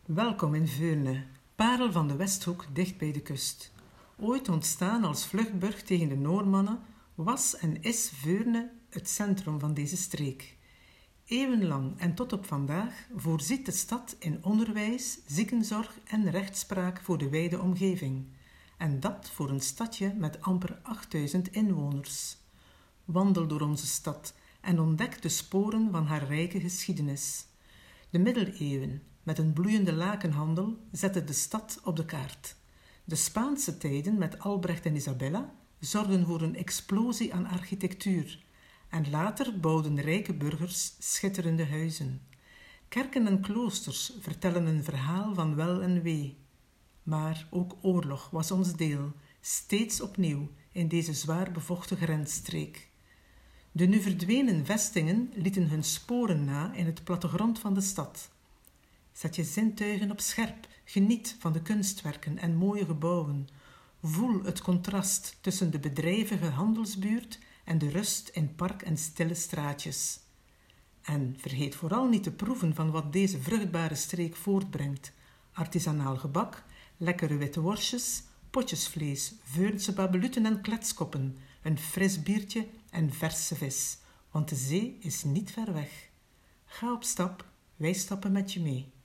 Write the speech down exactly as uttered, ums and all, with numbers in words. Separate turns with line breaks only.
Welkom in Veurne, parel van de Westhoek dicht bij de kust. Ooit ontstaan als vluchtburg tegen de Noormannen, was en is Veurne het centrum van deze streek. Eeuwenlang en tot op vandaag voorziet de stad in onderwijs, ziekenzorg en rechtspraak voor de wijde omgeving. En dat voor een stadje met amper achtduizend inwoners. Wandel door onze stad en ontdek de sporen van haar rijke geschiedenis. De middeleeuwen, met een bloeiende lakenhandel, zetten de stad op de kaart. De Spaanse tijden met Albrecht en Isabella zorgden voor een explosie aan architectuur. En later bouwden rijke burgers schitterende huizen. Kerken en kloosters vertellen een verhaal van wel en wee. Maar ook oorlog was ons deel, steeds opnieuw in deze zwaar bevochten grensstreek. De nu verdwenen vestingen lieten hun sporen na in het plattegrond van de stad. Zet je zintuigen op scherp, geniet van de kunstwerken en mooie gebouwen. Voel het contrast tussen de bedrijvige handelsbuurt en de rust in park en stille straatjes. En vergeet vooral niet te proeven van wat deze vruchtbare streek voortbrengt. Artisanaal gebak, lekkere witte worstjes, potjesvlees, Veurnse babeluten en kletskoppen, een fris biertje en verse vis, want de zee is niet ver weg. Ga op stap, wij stappen met je mee.